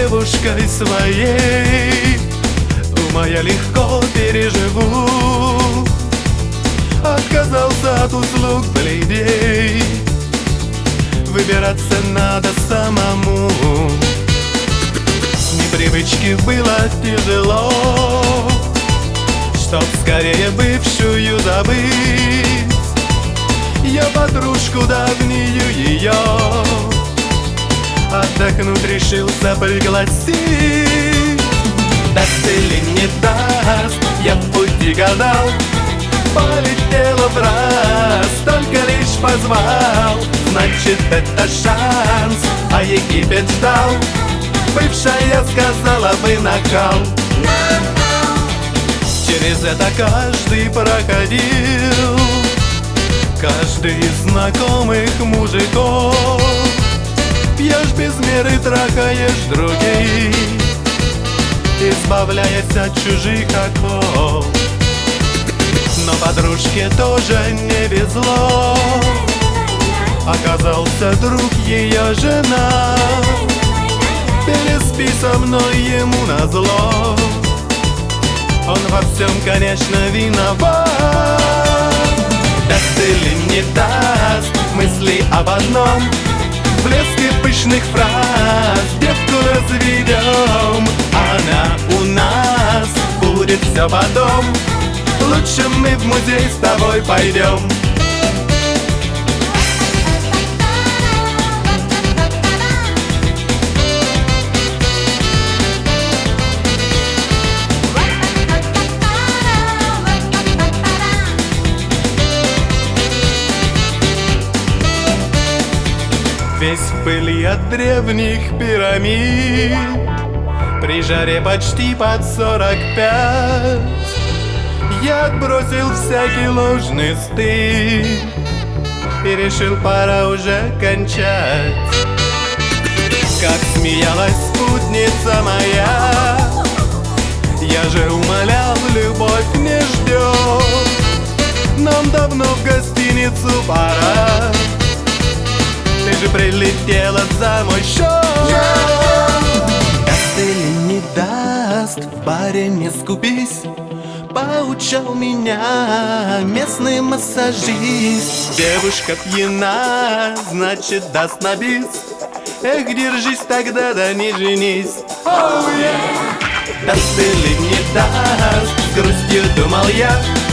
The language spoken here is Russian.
девушкой своей. Ума я легко переживу, отказался от услуг бледей. Выбираться надо самому, с непривычки было тяжело, чтоб скорее бывшую забыть. Я подружку давнюю ее отдохнуть решился пригласить. Даст или не даст, я в пути гадал, полетела в раз, только лишь позвал. Значит, это шанс, а Египет ждал. Бывшая сказала бы накал. Через это каждый проходил, каждый из знакомых мужиков. Пьешь без меры, трахаешь других, избавляясь от чужих оков. Но подружке тоже не везло, оказался друг ее жена. Переспи со мной ему назло, он во всем, конечно, виноват. Даст или не даст, мысли об одном, в блеске пышных фраз девку разведем. Она у нас, будет все потом, лучше мы в музей с тобой пойдем. Весь в пыли от древних пирамид, при жаре почти под 45, я отбросил всякий ложный стыд и решил, пора уже кончать. Как смеялась спутница моя, я же умолял, любовь не ждет, нам давно в гостиницу пора. Ты же прилетела за мой счет. Даст или не даст, в баре не скупись, поучал меня местный массажист. Девушка пьяна, значит даст на бис. Эх, держись тогда, да не женись. Oh, yeah. Даст или не даст, с грустью думал я,